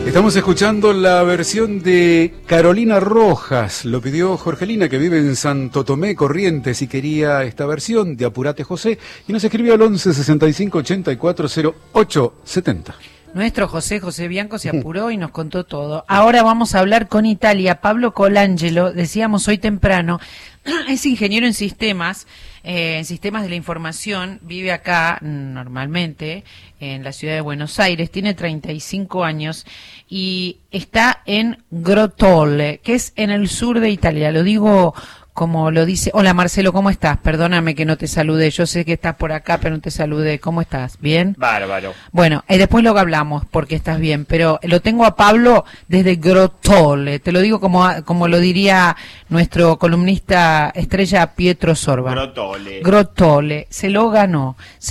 Estamos escuchando la versión de Carolina Rojas. Lo pidió Jorgelina, que vive en Santo Tomé, Corrientes, y quería esta versión de Apurate José, y nos escribió al 11 65 84 08 70. Nuestro José Bianco se apuró y nos contó todo. Ahora vamos a hablar con Italia. Pablo Colangelo, decíamos hoy temprano, es ingeniero en sistemas de la información, vive acá normalmente en la ciudad de Buenos Aires, tiene 35 años y está en Grottole, que es en el sur de Italia. Lo digo como lo dice. Hola Marcelo, ¿cómo estás? Perdóname que no te saludé, yo sé que estás por acá, pero no te saludé. ¿Cómo estás? ¿Bien? Bárbaro. Bueno, después lo hablamos porque estás bien, pero lo tengo a Pablo desde Grottole, te lo digo como lo diría nuestro columnista estrella Pietro Sorba. Grottole, se lo ganó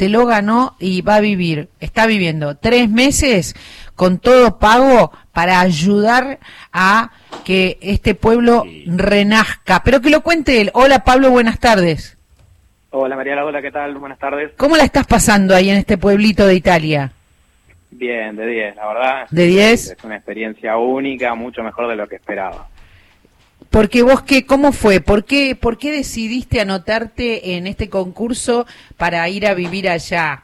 y está viviendo 3 meses con todo pago para ayudar a que este pueblo renazca. Pero que lo cuente él. Hola Pablo, buenas tardes. Hola Mariela, hola, ¿qué tal? Buenas tardes. ¿Cómo la estás pasando ahí en este pueblito de Italia? Bien, de 10, la verdad. ¿De 10? Es una experiencia única, mucho mejor de lo que esperaba. Porque vos, ¿cómo fue? ¿Por qué decidiste anotarte en este concurso para ir a vivir allá?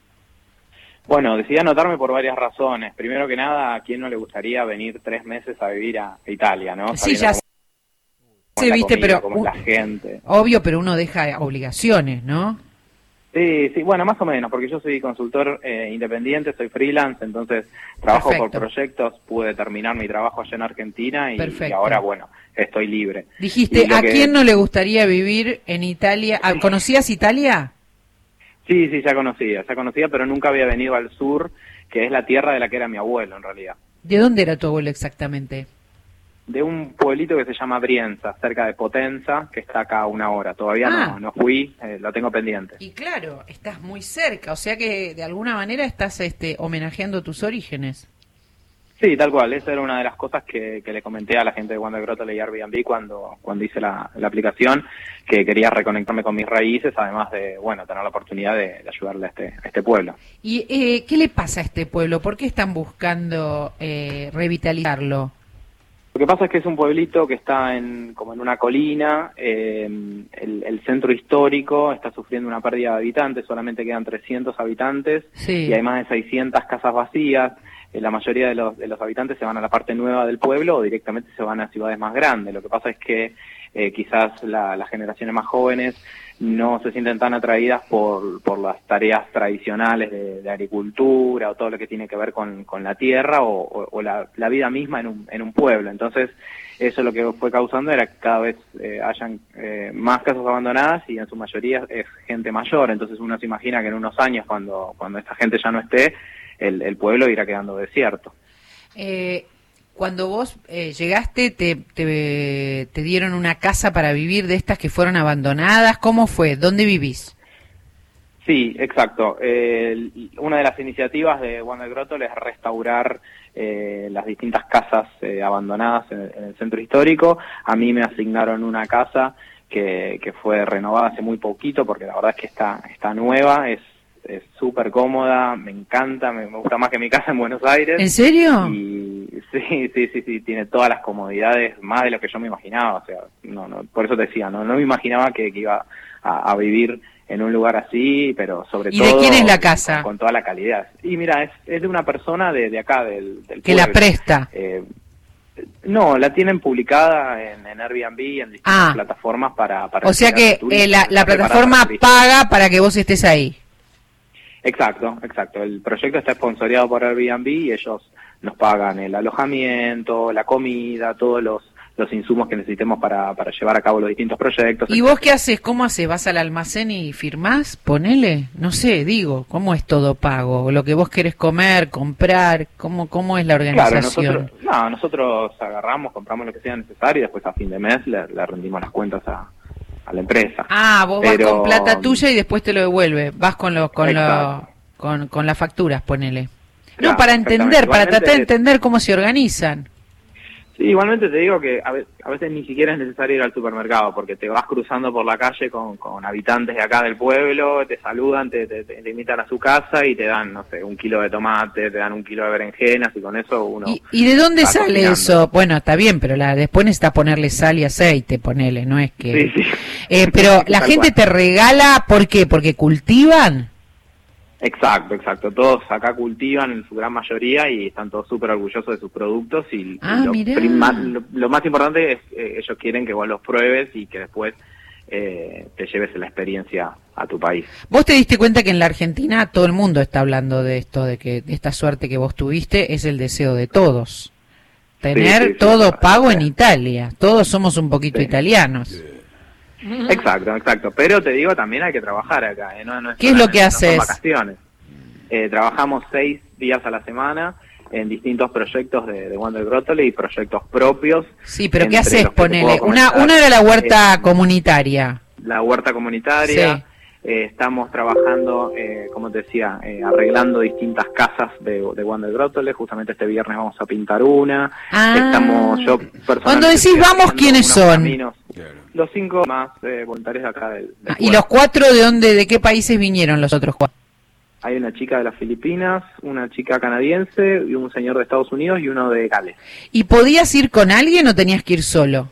Bueno, decidí anotarme por varias razones. Primero que nada, ¿a quién no le gustaría venir 3 meses a vivir a Italia, no? Sí, ya sé, viste, pero cómo es la gente. Obvio, pero uno deja obligaciones, ¿no? Sí, bueno, más o menos, porque yo soy consultor independiente, soy freelance, entonces trabajo Perfecto. por proyectos, pude terminar mi trabajo allá en Argentina y ahora, bueno, estoy libre. Dijiste, ¿a quién no le gustaría vivir en Italia? ¿Conocías Italia? Sí, ya conocía, pero nunca había venido al sur, que es la tierra de la que era mi abuelo, en realidad. ¿De dónde era tu abuelo exactamente? De un pueblito que se llama Brienza, cerca de Potenza, que está acá a 1 hora. Todavía no fui, lo tengo pendiente. Y claro, estás muy cerca, o sea que de alguna manera estás homenajeando tus orígenes. Sí, tal cual, esa era una de las cosas que le comenté a la gente de Wanda Grottole y Airbnb cuando hice la aplicación, que quería reconectarme con mis raíces, además de, bueno, tener la oportunidad de ayudarle a este pueblo. ¿Y qué le pasa a este pueblo? ¿Por qué están buscando revitalizarlo? Lo que pasa es que es un pueblito que está como en una colina, el centro histórico está sufriendo una pérdida de habitantes, solamente quedan 300 habitantes, sí. Y hay más de 600 casas vacías. La mayoría de los habitantes se van a la parte nueva del pueblo o directamente se van a ciudades más grandes. Lo que pasa es que quizás las generaciones más jóvenes no se sienten tan atraídas por las tareas tradicionales de agricultura o todo lo que tiene que ver con la tierra o la vida misma en un pueblo. Entonces, eso lo que fue causando era que cada vez hayan más casas abandonadas y en su mayoría es gente mayor. Entonces uno se imagina que en unos años, cuando esta gente ya no esté, el pueblo irá quedando desierto. Cuando vos llegaste, te dieron una casa para vivir de estas que fueron abandonadas. ¿Cómo fue? ¿Dónde vivís? Sí, exacto. Una de las iniciativas de Wanda Grottole es restaurar las distintas casas abandonadas en el centro histórico. A mí me asignaron una casa que fue renovada hace muy poquito, porque la verdad es que está nueva, es súper cómoda, me encanta, me gusta más que mi casa en Buenos Aires. ¿En serio? Y sí, tiene todas las comodidades, más de lo que yo me imaginaba, o sea, no, por eso te decía, no me imaginaba que iba a vivir en un lugar así, pero sobre todo... ¿Y de quién es la casa? Con toda la calidad. Y mira, es de una persona de acá, del pueblo. ¿Que la presta? No, la tienen publicada en Airbnb y en distintas plataformas para o sea que la plataforma paga para que vos estés ahí. Exacto. El proyecto está sponsoreado por Airbnb y ellos nos pagan el alojamiento, la comida, todos los insumos que necesitemos para llevar a cabo los distintos proyectos. ¿Y vos qué haces? ¿Cómo haces? ¿Vas al almacén y firmás? Ponele. No sé, digo, ¿cómo es todo pago? ¿Lo que vos querés comer, comprar? ¿Cómo es la organización? Claro, nosotros agarramos, compramos lo que sea necesario y después a fin de mes le rendimos las cuentas a la empresa. Vos vas con plata tuya y después te lo devuelve. Vas con las facturas, ponele. Claro, No, para tratar de entender cómo se organizan. Sí, igualmente te digo que a veces ni siquiera es necesario ir al supermercado, porque te vas cruzando por la calle con habitantes de acá del pueblo, te saludan, te invitan a su casa y te dan, no sé, 1 kilo de tomate, te dan 1 kilo de berenjenas, y con eso uno... ¿Y de dónde sale cocinando. eso? Bueno, está bien, pero después necesitas ponerle sal y aceite, ponele, no es que... Sí, sí. Pero la Tal gente cual. te regala, ¿por qué? ¿Porque cultivan? Exacto. Todos acá cultivan en su gran mayoría y están todos súper orgullosos de sus productos y Mirá. lo más importante es ellos quieren que vos los pruebes y que después te lleves la experiencia a tu país. Vos te diste cuenta que en la Argentina todo el mundo está hablando de esto, de que esta suerte que vos tuviste es el deseo de todos. Tener Sí, todo sí, pago sí. en Italia. Todos somos un poquito Sí. italianos. Exacto. Pero te digo, también hay que trabajar acá. No ¿Qué es lo que no haces? son vacaciones. Trabajamos 6 días a la semana en distintos proyectos de Wander Grotole y proyectos propios. Sí, pero ¿qué entre haces? los que te Ponele. puedo comentar, Una era la huerta comunitaria. La huerta comunitaria. Sí. Estamos trabajando, como te decía, arreglando distintas casas de Wander Grotole. Justamente este viernes vamos a pintar una. Yo personalmente Cuando decís estoy vamos, haciendo ¿quiénes unos son? caminos. Los 5 más voluntarios de acá del ¿Y pueblo. los 4 de dónde, de qué países vinieron los otros 4? Hay una chica de las Filipinas, una chica canadiense, y un señor de Estados Unidos y uno de Gales. ¿Y podías ir con alguien o tenías que ir solo?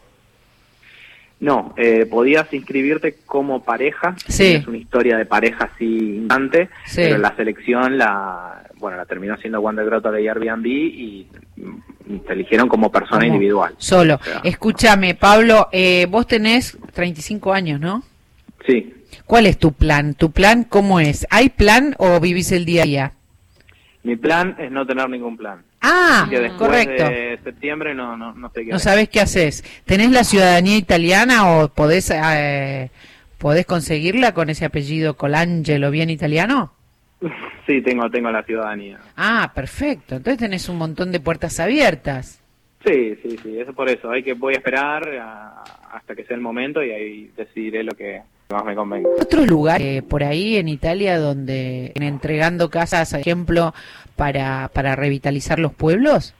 No, podías inscribirte como pareja, Sí. es una historia de pareja así instante, Sí. pero la selección la terminó haciendo Wander Grotole y Airbnb y te eligieron como persona ¿Cómo? individual. Solo. O sea, Escúchame, Pablo, vos tenés 35 años, ¿no? sí. ¿Cuál es tu plan? ¿Tu plan cómo es? ¿Hay plan o vivís el día a día? Mi plan es no tener ningún plan. Ah, Que después correcto. de septiembre no sé qué No haré. sabés qué haces. ¿Tenés la ciudadanía italiana o podés conseguirla con ese apellido Colangelo bien italiano? Sí, tengo la ciudadanía. Ah, perfecto. Entonces tenés un montón de puertas abiertas. Sí, eso por eso. Voy a esperar hasta que sea el momento y ahí decidiré lo que más me convenga. ¿Otros lugares por ahí en Italia donde entregando casas, por ejemplo, para revitalizar los pueblos?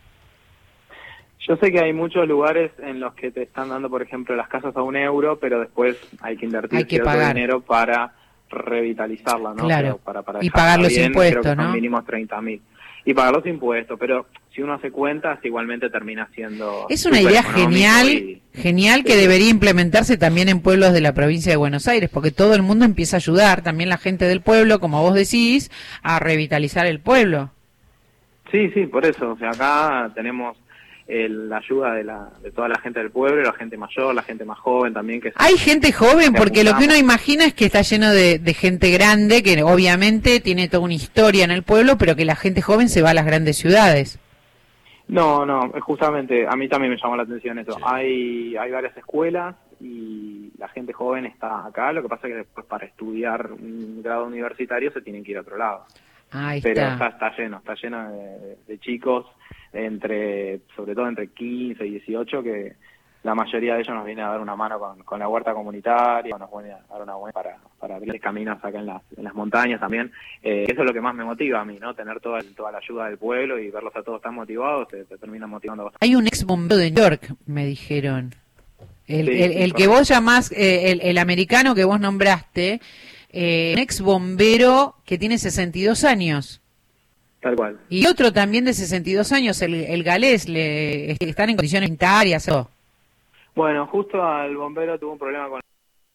Yo sé que hay muchos lugares en los que te están dando, por ejemplo, las casas a €1, pero después hay que invertir Hay que cierto pagar. dinero para revitalizarla, ¿no? Claro. Pero para Y dejarla pagar los bien, impuestos, creo que son ¿no? mínimos 30.000. Y pagar los impuestos, pero si uno hace cuentas, igualmente termina siendo... Es una súper idea económico genial que Sí. debería implementarse también en pueblos de la provincia de Buenos Aires, porque todo el mundo empieza a ayudar, también la gente del pueblo, como vos decís, a revitalizar el pueblo. Sí, por eso. O sea, acá tenemos la ayuda de toda la gente del pueblo, la gente mayor, la gente más joven también. Que Hay gente joven, que porque lo que uno apuntamos. imagina es que está lleno de gente grande, que obviamente tiene toda una historia en el pueblo, pero que la gente joven se va a las grandes ciudades. No, justamente a mí también me llamó la atención eso. Hay varias escuelas y la gente joven está acá, lo que pasa es que después para estudiar un grado universitario se tienen que ir a otro lado. Ahí Pero está. está lleno de chicos, sobre todo entre 15 y 18, que la mayoría de ellos nos viene a dar una mano con la huerta comunitaria, nos viene a dar una buena para abrir caminos acá en las montañas también. Eso es lo que más me motiva a mí, ¿no? Tener toda la ayuda del pueblo y verlos a todos tan motivados, te termina motivando bastante. Hay un ex bombero de New York, me dijeron. El Sí, que correcto. vos llamás, el americano que vos nombraste, un ex bombero que tiene 62 años. Tal cual. Y otro también de 62 años, el galés, están en condiciones sanitarias. Bueno, justo al bombero tuvo un problema con